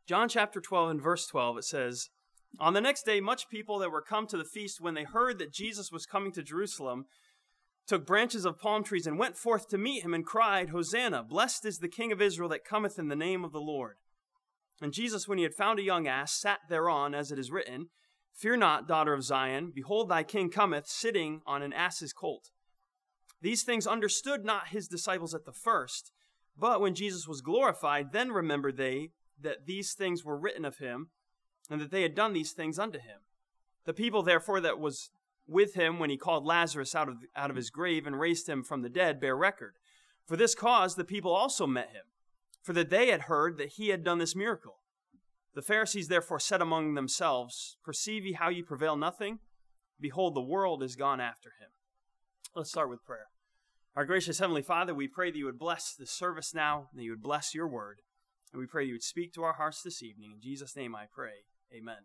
John chapter 12 and verse 12, it says, "On the next day, much people that were come to the feast, when they heard that Jesus was coming to Jerusalem, took branches of palm trees and went forth to meet him and cried, 'Hosanna, blessed is the King of Israel that cometh in the name of the Lord.' And Jesus, when he had found a young ass, sat thereon, as it is written, 'Fear not, daughter of Zion, behold, thy king cometh, sitting on an ass's colt.' These things understood not his disciples at the first, but when Jesus was glorified, then remembered they that these things were written of him, and that they had done these things unto him. The people, therefore, that was with him when he called Lazarus out of his grave and raised him from the dead bear record. For this cause the people also met him, for that they had heard that he had done this miracle. The Pharisees therefore said among themselves, 'Perceive ye how ye prevail nothing? Behold, the world is gone after him.'" Let's start with prayer. Our gracious Heavenly Father, we pray that you would bless this service now, and that you would bless your word. And we pray you would speak to our hearts this evening. In Jesus' name I pray. Amen.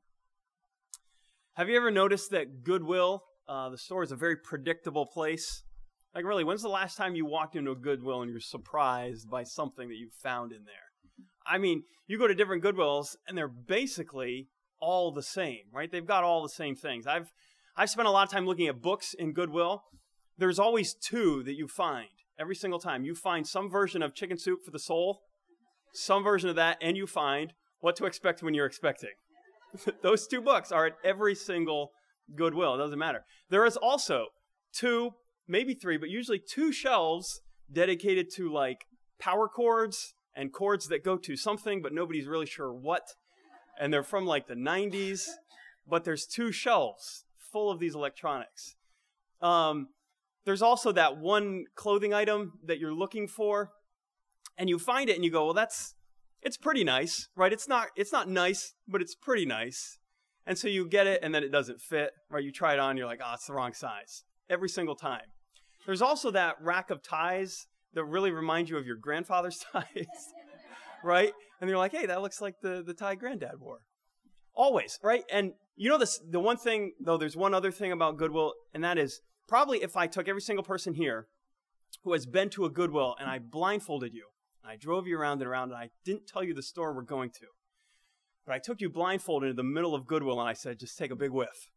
Have you ever noticed that Goodwill, the store, is a very predictable place? Like really, when's the last time you walked into a Goodwill and you're surprised by something that you found in there? I mean, you go to different Goodwills and they're basically all the same, right? They've got all the same things. I've spent a lot of time looking at books in Goodwill. There's always two that you find every single time. You find some version of Chicken Soup for the Soul, some version of that, and you find What to Expect When You're Expecting. Those two books are at every single Goodwill. It doesn't matter. There is also two, maybe three, but usually two shelves dedicated to like power cords and cords that go to something, but nobody's really sure what. And they're from like the 90s, but there's two shelves full of these electronics. There's also that one clothing item that you're looking for, and you find it and you go, well, it's pretty nice, right? It's not nice, but it's pretty nice. And so you get it and then it doesn't fit, right? You try it on, you're like, oh, it's the wrong size every single time. There's also that rack of ties that really remind you of your grandfather's ties, right? And you're like, hey, that looks like the tie granddad wore. Always, right? And you know this, the one thing, though, there's one other thing about Goodwill, and that is probably if I took every single person here who has been to a Goodwill and I blindfolded you, and I drove you around and around, and I didn't tell you the store we're going to, but I took you blindfolded into the middle of Goodwill and I said, just take a big whiff.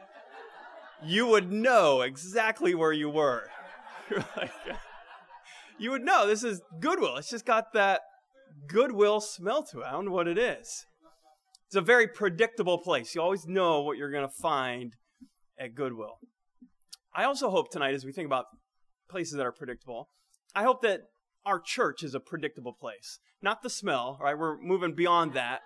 You would know exactly where you were. You would know this is Goodwill. It's just got that Goodwill smell to it. I don't know what it is. It's a very predictable place. You always know what you're going to find at Goodwill. I also hope tonight, as we think about places that are predictable, I hope that our church is a predictable place. Not the smell, right? We're moving beyond that.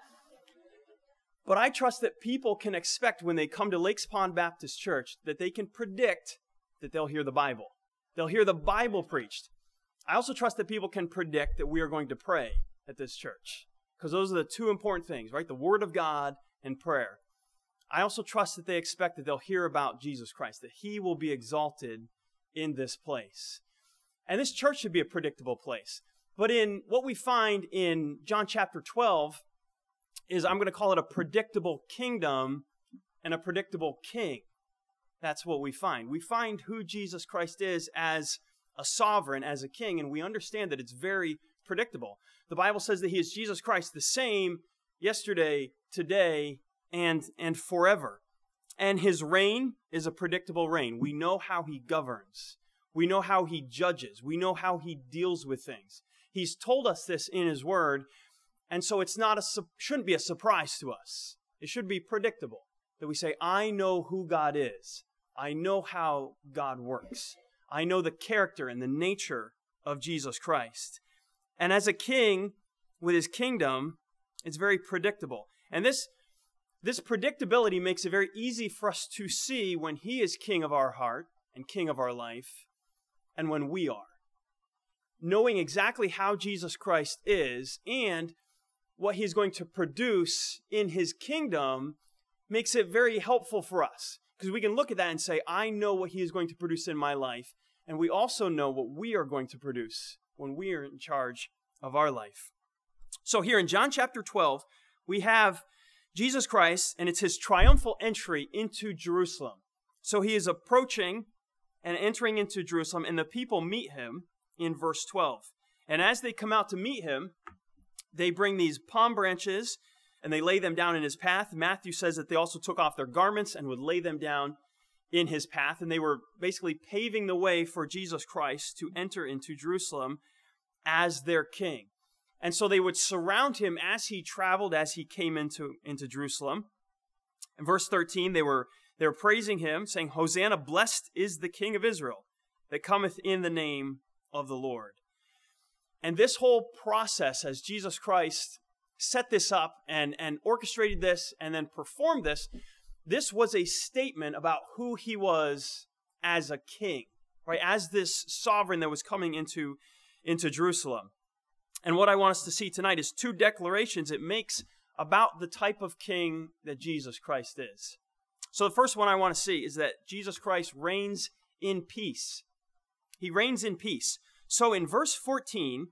But I trust that people can expect when they come to Lakes Pond Baptist Church that they can predict that they'll hear the Bible. They'll hear the Bible preached. I also trust that people can predict that we are going to pray at this church, because those are the two important things, right? The Word of God and prayer. I also trust that they expect that they'll hear about Jesus Christ, that He will be exalted in this place. And this church should be a predictable place. But in what we find in John chapter 12 is, I'm going to call it a predictable kingdom and a predictable king. That's what we find. We find who Jesus Christ is as a sovereign, as a king, and we understand that it's very predictable. The Bible says that He is Jesus Christ, the same yesterday, today, and forever. And His reign is a predictable reign. We know how He governs. We know how He judges. We know how He deals with things. He's told us this in His Word, and so it's shouldn't be a surprise to us. It should be predictable that we say, I know who God is. I know how God works. I know the character and the nature of Jesus Christ. And as a king with His kingdom, it's very predictable. And this predictability makes it very easy for us to see when He is king of our heart and king of our life, and when we are. Knowing exactly how Jesus Christ is and what He's going to produce in His kingdom makes it very helpful for us. Because we can look at that and say, I know what He is going to produce in my life, and we also know what we are going to produce when we are in charge of our life. So here in John chapter 12, we have Jesus Christ, and it's His triumphal entry into Jerusalem. So He is approaching and entering into Jerusalem, and the people meet Him in verse 12. And as they come out to meet Him, they bring these palm branches and they lay them down in his path. Matthew says that they also took off their garments and would lay them down in his path, and they were basically paving the way for Jesus Christ to enter into Jerusalem as their king. And so they would surround him as he traveled, as he came into Jerusalem. In verse 13, they were praising him, saying, Hosanna, blessed is the King of Israel that cometh in the name of the Lord. And this whole process, as Jesus Christ set this up and orchestrated this and then performed this, this was a statement about who he was as a king, right? As this sovereign that was coming into Jerusalem. And what I want us to see tonight is two declarations it makes about the type of king that Jesus Christ is. So the first one I want to see is that Jesus Christ reigns in peace. He reigns in peace. So in verse 14,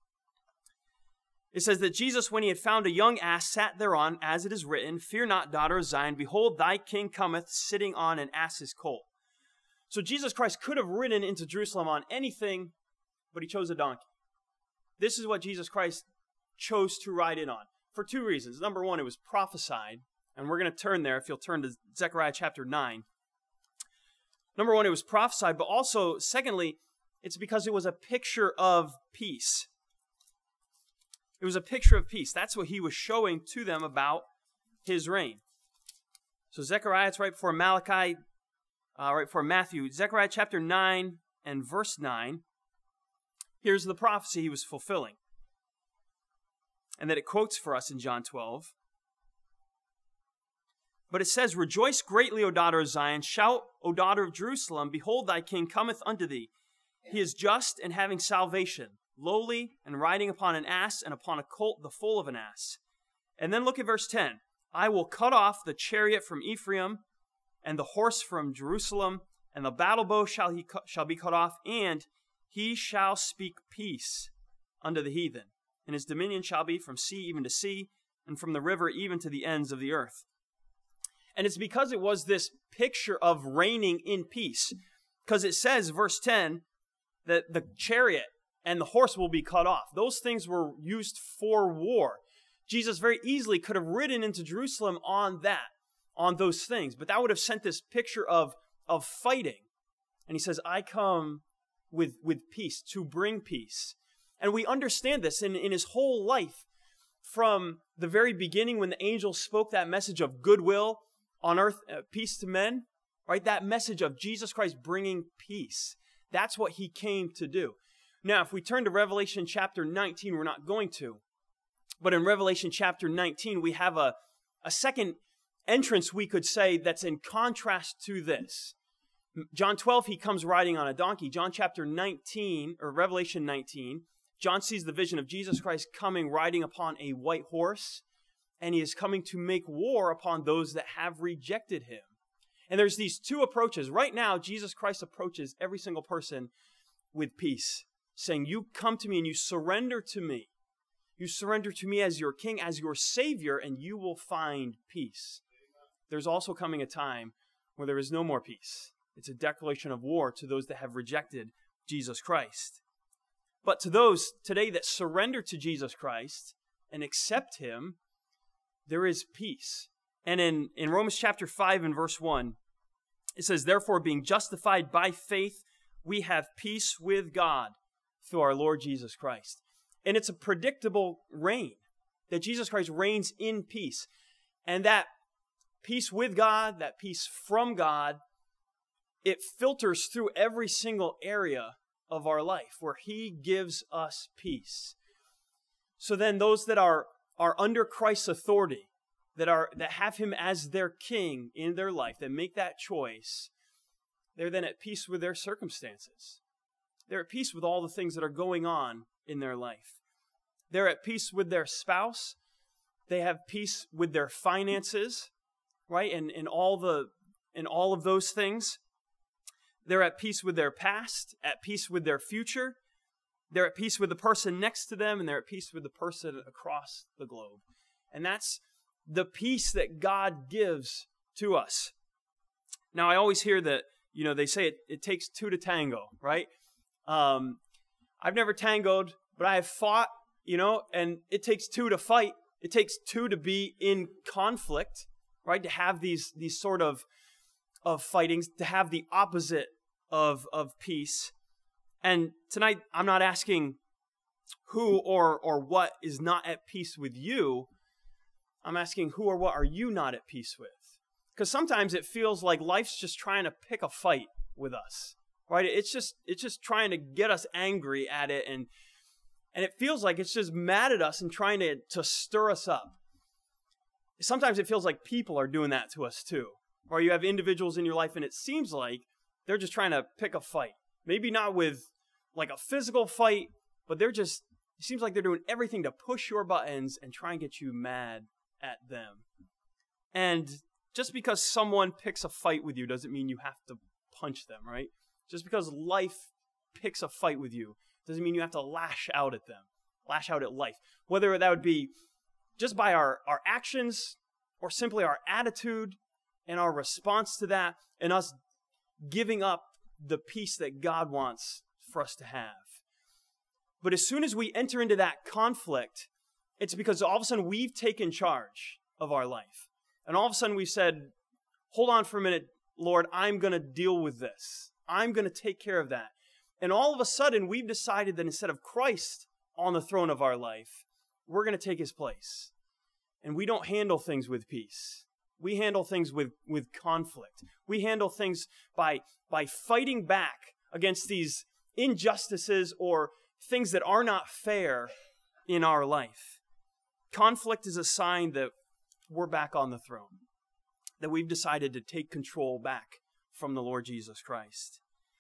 it says that Jesus, when he had found a young ass, sat thereon, as it is written, Fear not, daughter of Zion, behold, thy king cometh, sitting on an ass's colt. So Jesus Christ could have ridden into Jerusalem on anything, but he chose a donkey. This is what Jesus Christ chose to ride in on, for two reasons. Number one, it was prophesied, and we're going to turn there if you'll turn to Zechariah chapter 9. Number one, it was prophesied, but also, secondly, it's because it was a picture of peace. It was a picture of peace. That's what he was showing to them about his reign. So Zechariah, it's right before Malachi, right before Matthew. Zechariah chapter 9 and verse 9. Here's the prophecy he was fulfilling. And that it quotes for us in John 12. But it says, Rejoice greatly, O daughter of Zion. Shout, O daughter of Jerusalem. Behold, thy king cometh unto thee. He is just and having salvation, lowly and riding upon an ass and upon a colt, the foal of an ass. And then look at verse 10. I will cut off the chariot from Ephraim and the horse from Jerusalem, and the battle bow shall be cut off, and he shall speak peace unto the heathen. And his dominion shall be from sea even to sea, and from the river even to the ends of the earth. And it's because it was this picture of reigning in peace. Because it says, verse 10, that the chariot and the horse will be cut off. Those things were used for war. Jesus very easily could have ridden into Jerusalem on those things. But that would have sent this picture of fighting. And he says, I come with peace, to bring peace. And we understand this in his whole life, from the very beginning when the angel spoke that message of goodwill on earth, peace to men, right? That message of Jesus Christ bringing peace. That's what he came to do. Now, if we turn to Revelation chapter 19, we're not going to. But in Revelation chapter 19, we have a second entrance, we could say, that's in contrast to this. John 12, he comes riding on a donkey. John chapter 19, or Revelation 19, John sees the vision of Jesus Christ coming riding upon a white horse, and he is coming to make war upon those that have rejected him. And there's these two approaches. Right now, Jesus Christ approaches every single person with peace, saying, you come to me and you surrender to me. You surrender to me as your king, as your savior, and you will find peace. There's also coming a time where there is no more peace. It's a declaration of war to those that have rejected Jesus Christ. But to those today that surrender to Jesus Christ and accept him, there is peace. And in Romans chapter 5 and verse 1, it says, Therefore, being justified by faith, we have peace with God through our Lord Jesus Christ. And it's a predictable reign, that Jesus Christ reigns in peace. And that peace with God, that peace from God, it filters through every single area of our life where he gives us peace. So then those that are under Christ's authority, that have him as their king in their life, that make that choice, they're then at peace with their circumstances. They're at peace with all the things that are going on in their life. They're at peace with their spouse. They have peace with their finances, right? And all of those things. They're at peace with their past, at peace with their future. They're at peace with the person next to them, and they're at peace with the person across the globe. And that's the peace that God gives to us. Now, I always hear that, they say it takes two to tango, right? I've never tangoed, but I have fought, and it takes two to fight, It takes two to be in conflict, right? To have these sort of fightings, to have the opposite of peace. And tonight, I'm not asking who or what is not at peace with you. I'm asking who or what are you not at peace with? Because sometimes it feels like life's just trying to pick a fight with us, right? It's just trying to get us angry at it, and it feels like it's just mad at us and trying to stir us up. Sometimes it feels like people are doing that to us too. Or you have individuals in your life and it seems like they're just trying to pick a fight. Maybe not with like a physical fight, but it seems like they're doing everything to push your buttons and try and get you mad at them. And just because someone picks a fight with you doesn't mean you have to punch them, right? Just because life picks a fight with you doesn't mean you have to lash out at them, lash out at life. Whether that would be just by our actions or simply our attitude and our response to that and us giving up the peace that God wants for us to have. But as soon as we enter into that conflict, it's because all of a sudden we've taken charge of our life. And all of a sudden we've said, hold on for a minute, Lord, I'm going to deal with this. I'm going to take care of that. And all of a sudden we've decided that instead of Christ on the throne of our life, we're going to take his place. And we don't handle things with peace. We handle things with conflict. We handle things by fighting back against these injustices or things that are not fair in our life. Conflict is a sign that we're back on the throne, that we've decided to take control back from the Lord Jesus Christ.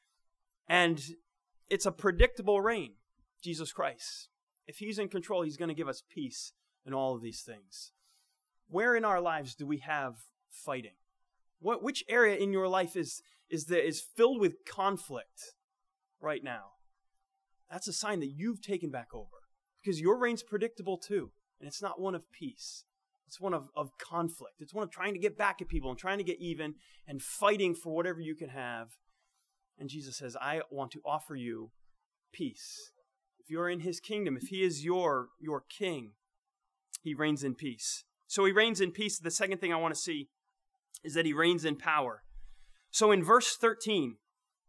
And it's a predictable reign, Jesus Christ. If he's in control, he's going to give us peace in all of these things. Where in our lives do we have fighting? Which area in your life is filled with conflict right now? That's a sign that you've taken back over, because your reign's predictable too, and it's not one of peace. It's one of conflict. It's one of trying to get back at people and trying to get even and fighting for whatever you can have. And Jesus says, I want to offer you peace. If you're in his kingdom, if he is your king, he reigns in peace. So he reigns in peace. The second thing I want to see is that he reigns in power. So in verse 13,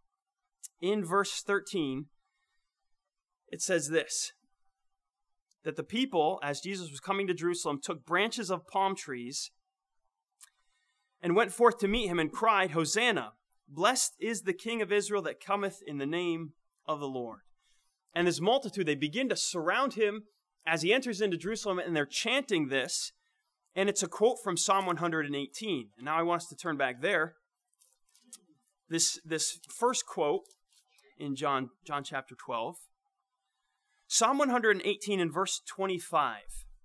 it says this, that the people, as Jesus was coming to Jerusalem, took branches of palm trees and went forth to meet him and cried, Hosanna, blessed is the King of Israel that cometh in the name of the Lord. And this multitude, they begin to surround him as he enters into Jerusalem, and they're chanting this. And it's a quote from Psalm 118. And now I want us to turn back there. This first quote in John chapter 12. Psalm 118 and verse 25.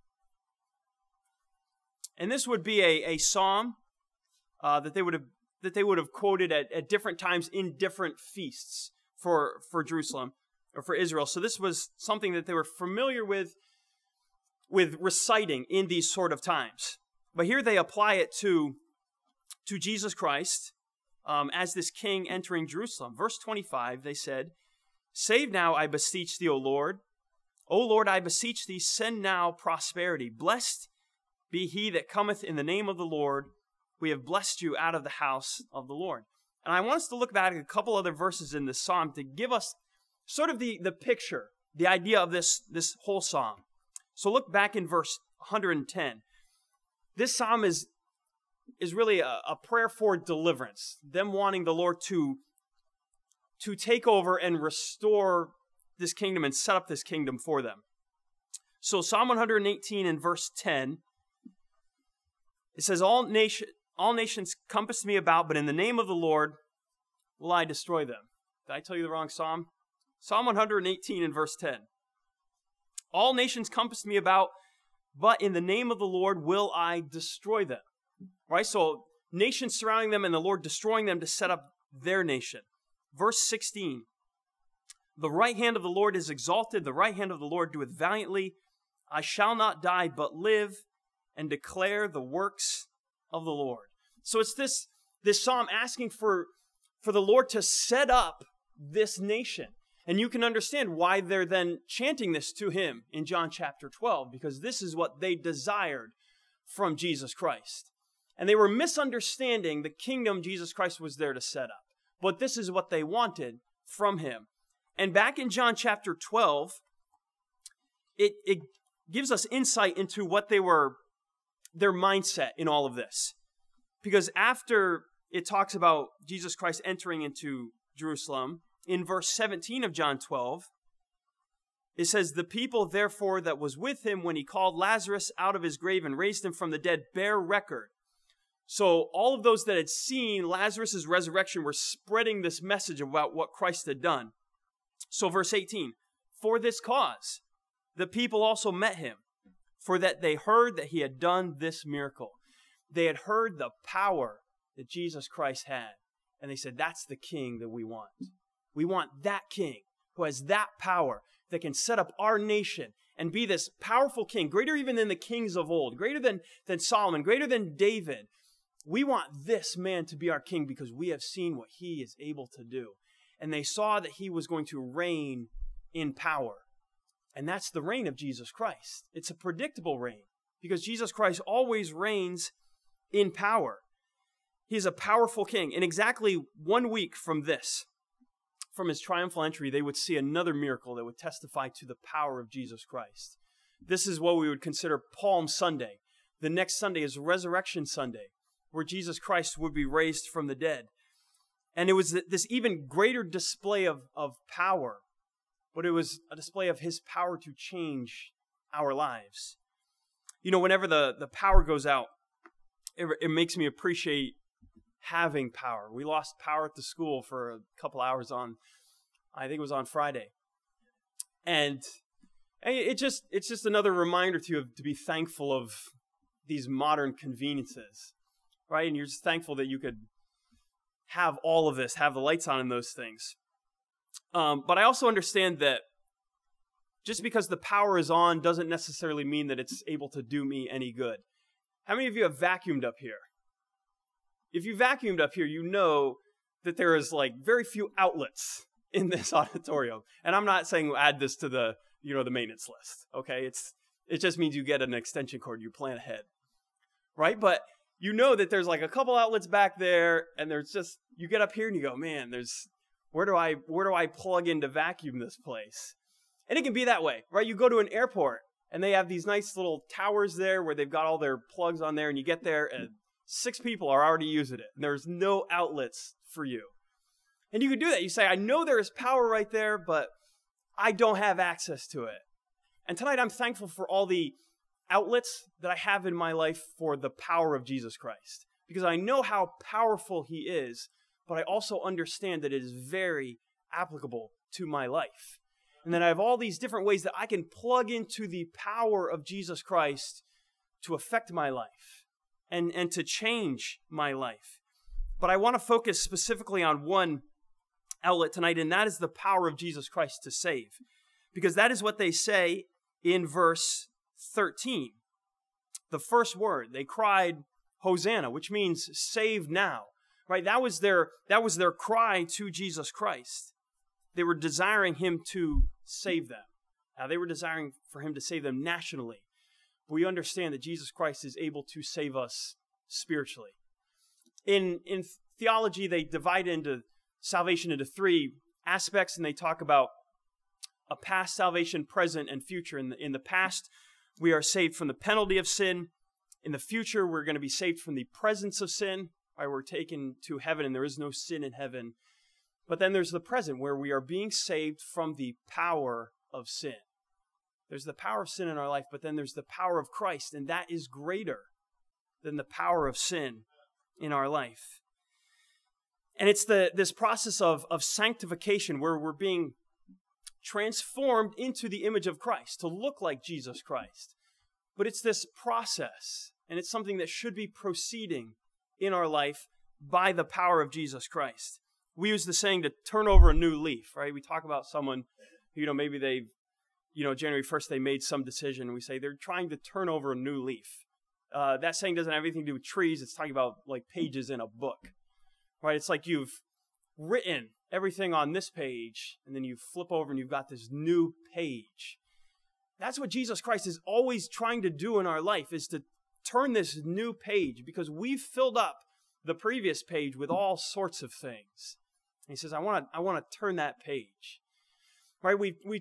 And this would be a psalm that they would have quoted at different times in different feasts for Jerusalem or for Israel. So this was something that they were familiar with reciting in these sort of times. But here they apply it to Jesus Christ as this king entering Jerusalem. Verse 25, they said, Save now, I beseech thee, O Lord. O Lord, I beseech thee, send now prosperity. Blessed be he that cometh in the name of the Lord. We have blessed you out of the house of the Lord. And I want us to look back at a couple other verses in this psalm to give us sort of the picture, the idea of this whole psalm. So look back in verse 110. This psalm is really a prayer for deliverance, them wanting the Lord to take over and restore this kingdom and set up this kingdom for them. So Psalm 118 and verse 10, it says, All nations compass me about, but in the name of the Lord will I destroy them. Did I tell you the wrong psalm? Psalm 118 and verse 10. All nations compass me about, but in the name of the Lord will I destroy them. Right? So nations surrounding them and the Lord destroying them to set up their nation. Verse 16. The right hand of the Lord is exalted. The right hand of the Lord doeth valiantly. I shall not die, but live and declare the works of the Lord. So it's this psalm asking for the Lord to set up this nation. And you can understand why they're then chanting this to him in John chapter 12, because this is what they desired from Jesus Christ. And they were misunderstanding the kingdom Jesus Christ was there to set up. But this is what they wanted from him. And back in John chapter 12, it gives us insight into what their mindset in all of this. Because after it talks about Jesus Christ entering into Jerusalem, in verse 17 of John 12, it says, "The people, therefore, that was with him when he called Lazarus out of his grave and raised him from the dead bear record." So all of those that had seen Lazarus' resurrection were spreading this message about what Christ had done. So verse 18, "For this cause, the people also met him, for that they heard that he had done this miracle." They had heard the power that Jesus Christ had. And they said, that's the king that we want. We want that king who has that power that can set up our nation and be this powerful king, greater even than the kings of old, greater than Solomon, greater than David. We want this man to be our king because we have seen what he is able to do. And they saw that he was going to reign in power. And that's the reign of Jesus Christ. It's a predictable reign because Jesus Christ always reigns in power. He's a powerful king. In exactly 1 week from this, from his triumphal entry, they would see another miracle that would testify to the power of Jesus Christ. This is what we would consider Palm Sunday. The next Sunday is Resurrection Sunday, where Jesus Christ would be raised from the dead. And it was this even greater display of power, but it was a display of his power to change our lives. You know, whenever the power goes out, it makes me appreciate having power. We lost power at the school for a couple hours I think it was on Friday. And it's just another reminder to be thankful of these modern conveniences, right? And you're just thankful that you could have all of this, have the lights on and those things. But I also understand that just because the power is on doesn't necessarily mean that it's able to do me any good. How many of you have vacuumed up here? If you vacuumed up here, you know that there is like very few outlets in this auditorium. And I'm not saying add this to the maintenance list, okay? It just means you get an extension cord, you plan ahead, right? But you know that there's like a couple outlets back there, and there's just, you get up here and you go, man, where do I plug in to vacuum this place? And it can be that way, right? You go to an airport, and they have these nice little towers there where they've got all their plugs on there, and you get there, and 6 people are already using it, and there's no outlets for you. And you can do that. You say, I know there is power right there, but I don't have access to it. And tonight I'm thankful for all the outlets that I have in my life for the power of Jesus Christ, because I know how powerful he is, but I also understand that it is very applicable to my life. And then I have all these different ways that I can plug into the power of Jesus Christ to affect my life and to change my life. But I want to focus specifically on one outlet tonight, and that is the power of Jesus Christ to save. Because that is what they say in verse 13. The first word, they cried, Hosanna, which means save now. Right? That was their cry to Jesus Christ. They were desiring him to save them. Now, they were desiring for him to save them nationally. But we understand that Jesus Christ is able to save us spiritually. In theology, they divide salvation into 3 aspects, and they talk about a past salvation, present, and future. In the past, we are saved from the penalty of sin. In the future, we're going to be saved from the presence of sin. Right? We're taken to heaven, and there is no sin in heaven. But then there's the present, where we are being saved from the power of sin. There's the power of sin in our life, but then there's the power of Christ, and that is greater than the power of sin in our life. And it's this process of sanctification, where we're being transformed into the image of Christ, to look like Jesus Christ. But it's this process, and it's something that should be proceeding in our life by the power of Jesus Christ. We use the saying to turn over a new leaf, right? We talk about someone, maybe they, January 1st, they made some decision, and we say they're trying to turn over a new leaf. That saying doesn't have anything to do with trees. It's talking about like pages in a book, right? It's like you've written everything on this page, and then you flip over and you've got this new page. That's what Jesus Christ is always trying to do in our life, is to turn this new page, because we've filled up the previous page with all sorts of things. And he says, I want to turn that page. Right?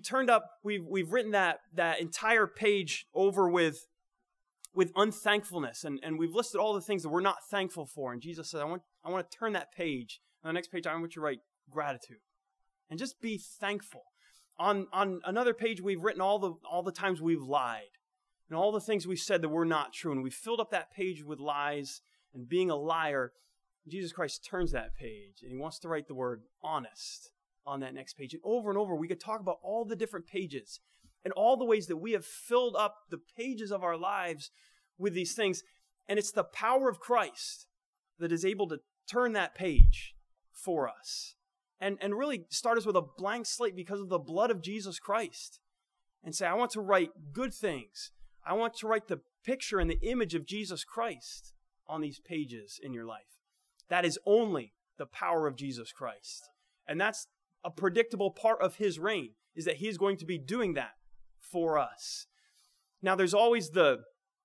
We've written that entire page over with unthankfulness, and we've listed all the things that we're not thankful for. And Jesus says, I want to turn that page. On the next page, I want you to write gratitude. And just be thankful. On another page, we've written all the times we've lied, and all the things we've said that were not true. And we filled up that page with lies and being a liar. Jesus Christ turns that page, and he wants to write the word honest on that next page. And over, we could talk about all the different pages and all the ways that we have filled up the pages of our lives with these things. And it's the power of Christ that is able to turn that page for us and really start us with a blank slate because of the blood of Jesus Christ, and say, I want to write good things. I want to write the picture and the image of Jesus Christ on these pages in your life. That is only the power of Jesus Christ. And that's a predictable part of his reign, is that he is going to be doing that for us. Now, there's always the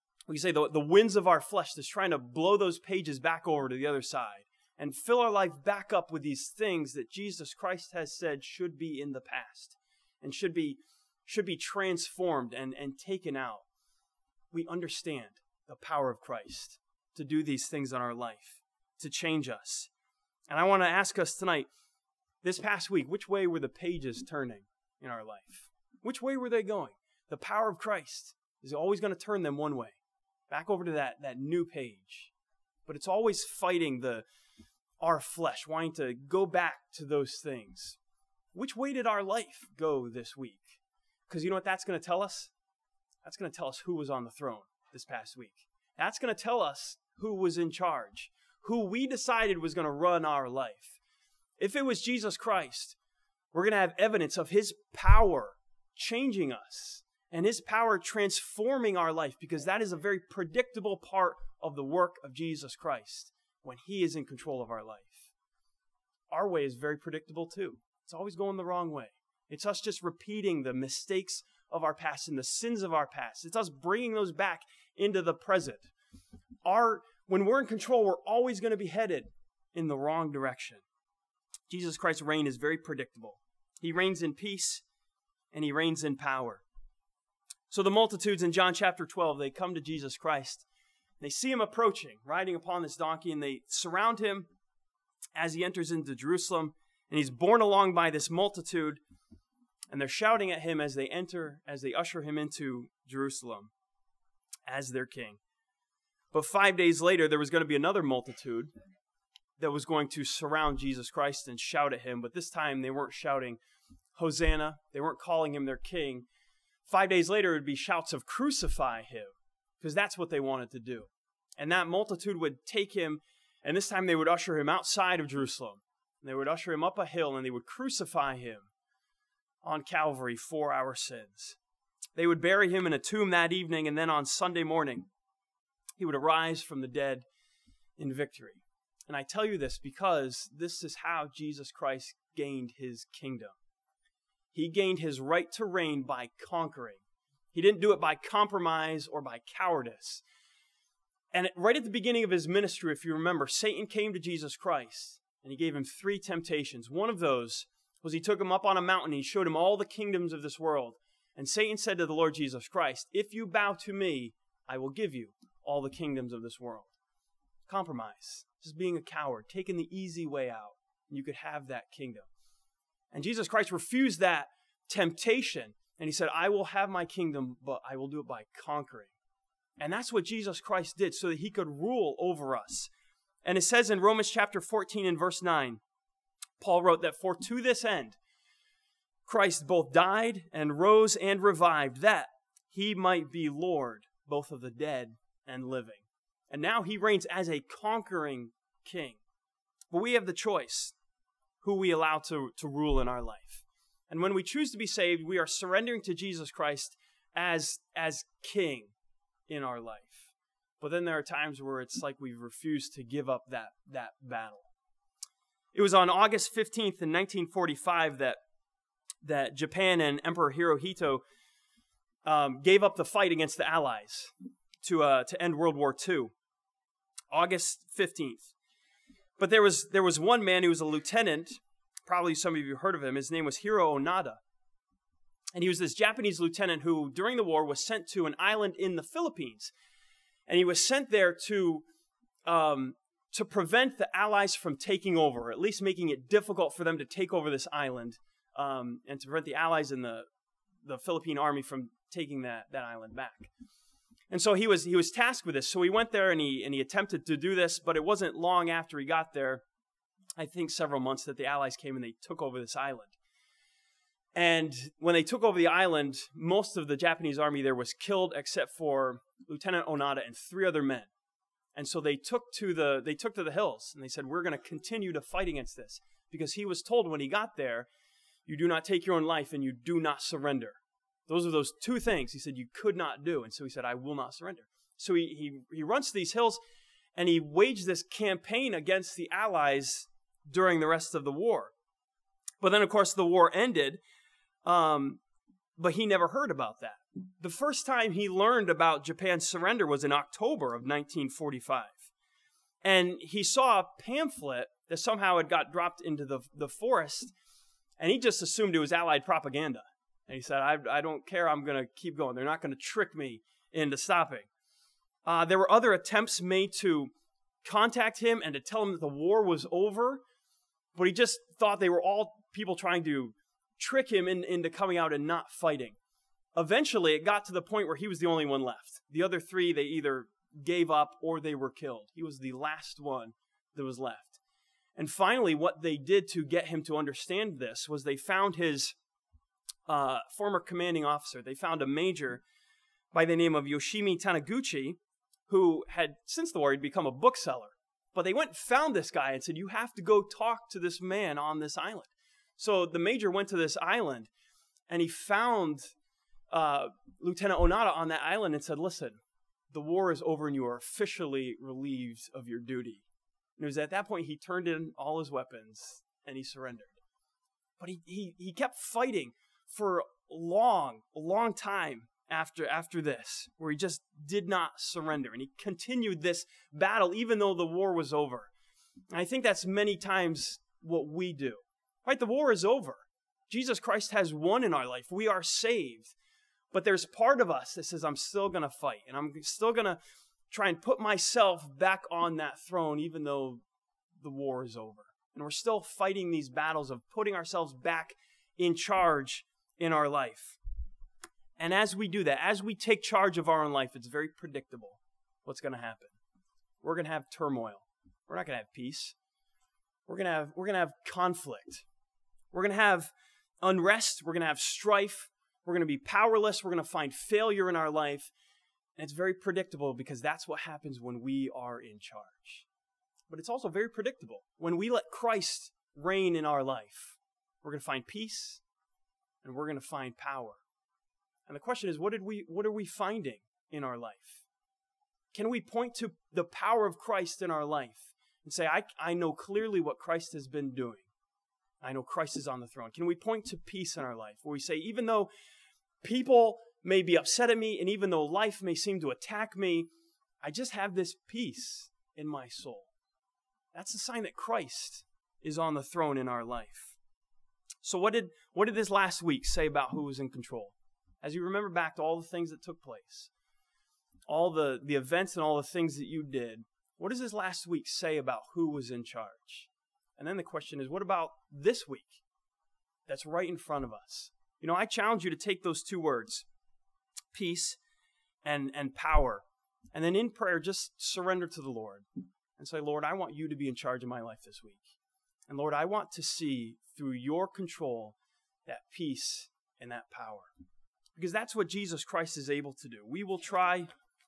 winds of our flesh that's trying to blow those pages back over to the other side and fill our life back up with these things that Jesus Christ has said should be in the past and should be transformed and taken out. We understand the power of Christ to do these things in our life, to change us. And I want to ask us tonight, this past week, which way were the pages turning in our life? Which way were they going? The power of Christ is always going to turn them one way, back over to that new page. But it's always fighting our flesh, wanting to go back to those things. Which way did our life go this week? Because you know what that's going to tell us? That's going to tell us who was on the throne this past week. That's going to tell us who was in charge, who we decided was going to run our life. If it was Jesus Christ, we're going to have evidence of his power changing us and his power transforming our life, because that is a very predictable part of the work of Jesus Christ when he is in control of our life. Our way is very predictable too. It's always going the wrong way. It's us just repeating the mistakes of our past and the sins of our past. It's us bringing those back into the present. When we're in control, we're always going to be headed in the wrong direction. Jesus Christ's reign is very predictable. He reigns in peace and he reigns in power. So the multitudes in John chapter 12, they come to Jesus Christ. They see him approaching, riding upon this donkey, and they surround him as he enters into Jerusalem. And he's borne along by this multitude, and they're shouting at him as they usher him into Jerusalem as their king. But 5 days later, there was going to be another multitude that was going to surround Jesus Christ and shout at him. But this time, they weren't shouting, Hosanna. They weren't calling him their king. 5 days later, it would be shouts of crucify him, because that's what they wanted to do. And that multitude would take him, and this time they would usher him outside of Jerusalem. They would usher him up a hill, and they would crucify him on Calvary for our sins. They would bury him in a tomb that evening, and then on Sunday morning, he would arise from the dead in victory. And I tell you this because this is how Jesus Christ gained his kingdom. He gained his right to reign by conquering. He didn't do it by compromise or by cowardice. And right at the beginning of his ministry, if you remember, Satan came to Jesus Christ and he gave him 3 temptations. One of those was he took him up on a mountain and he showed him all the kingdoms of this world. And Satan said to the Lord Jesus Christ, if you bow to me, I will give you all the kingdoms of this world. Compromise, just being a coward, taking the easy way out, and you could have that kingdom. And Jesus Christ refused that temptation, and he said, I will have my kingdom, but I will do it by conquering. And that's what Jesus Christ did so that he could rule over us. And it says in Romans chapter 14 and verse 9, Paul wrote that for to this end, Christ both died and rose and revived, that he might be Lord both of the dead and living. And now he reigns as a conquering king. But we have the choice who we allow to rule in our life. And when we choose to be saved, we are surrendering to Jesus Christ as king in our life. But then there are times where it's like we refuse to give up that battle. It was on August 15th in 1945 that Japan and Emperor Hirohito gave up the fight against the Allies to end World War II. August 15th. But there was one man who was a lieutenant. Probably some of you heard of him. His name was Hiro Onada. And he was this Japanese lieutenant who, during the war, was sent to an island in the Philippines. And he was sent there to prevent the Allies from taking over, or at least making it difficult for them to take over this island, and to prevent the Allies and the Philippine army from taking that island back. And so he was tasked with this. So he went there and he attempted to do this, but it wasn't long after he got there, I think several months, that the Allies came and they took over this island. And when they took over the island, most of the Japanese army there was killed except for Lieutenant Onada and 3 other men. And so they took to the hills and they said, we're going to continue to fight against this. Because he was told when he got there, you do not take your own life and you do not surrender. Those are those 2 things he said you could not do. And so he said, I will not surrender. So he runs to these hills and he waged this campaign against the Allies during the rest of the war. But then, of course, the war ended, but he never heard about that. The first time he learned about Japan's surrender was in October of 1945. And he saw a pamphlet that somehow had got dropped into the forest, and he just assumed it was Allied propaganda. And he said, I don't care, I'm going to keep going. They're not going to trick me into stopping. There were other attempts made to contact him and to tell him that the war was over, but he just thought they were all people trying to trick him into coming out and not fighting. Eventually, it got to the point where he was the only one left. The other 3, they either gave up or they were killed. He was the last one that was left. And finally, what they did to get him to understand this was they found his former commanding officer. They found a major by the name of Yoshimi Taniguchi, who had, since the war, he'd become a bookseller. But they went and found this guy and said, you have to go talk to this man on this island. So the major went to this island, and he found Lieutenant Onada on that island and said, listen, the war is over and you are officially relieved of your duty. And it was at that point he turned in all his weapons and he surrendered. But he kept fighting for a long time after this, where he just did not surrender. And he continued this battle even though the war was over. And I think that's many times what we do. Right? The war is over. Jesus Christ has won in our life. We are saved. But there's part of us that says, I'm still going to fight. And I'm still going to try and put myself back on that throne even though the war is over. And we're still fighting these battles of putting ourselves back in charge in our life. And as we do that, as we take charge of our own life, it's very predictable what's going to happen. We're going to have turmoil. We're not going to have peace. We're going to have conflict. We're going to have unrest. We're going to have strife. We're going to be powerless. We're going to find failure in our life. And it's very predictable because that's what happens when we are in charge. But it's also very predictable when we let Christ reign in our life. We're going to find peace and we're going to find power. And the question is, what are we finding in our life? Can we point to the power of Christ in our life and say, I know clearly what Christ has been doing. I know Christ is on the throne. Can we point to peace in our life where we say, even though people may be upset at me and even though life may seem to attack me, I just have this peace in my soul. That's a sign that Christ is on the throne in our life. So what did this last week say about who was in control? As you remember back to all the things that took place, all the events and all the things that you did, what does this last week say about who was in charge? And then the question is, what about this week that's right in front of us? You know, I challenge you to take those 2 words, peace and power, and then in prayer, just surrender to the Lord and say, Lord, I want you to be in charge of my life this week. And Lord, I want to see through your control that peace and that power. Because that's what Jesus Christ is able to do. We'll try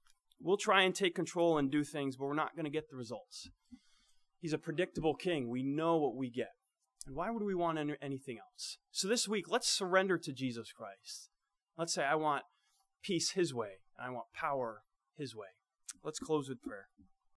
and take control and do things, but we're not going to get the results. He's a predictable king. We know what we get. And why would we want anything else? So this week, let's surrender to Jesus Christ. Let's say, I want peace his way, and I want power his way. Let's close with prayer.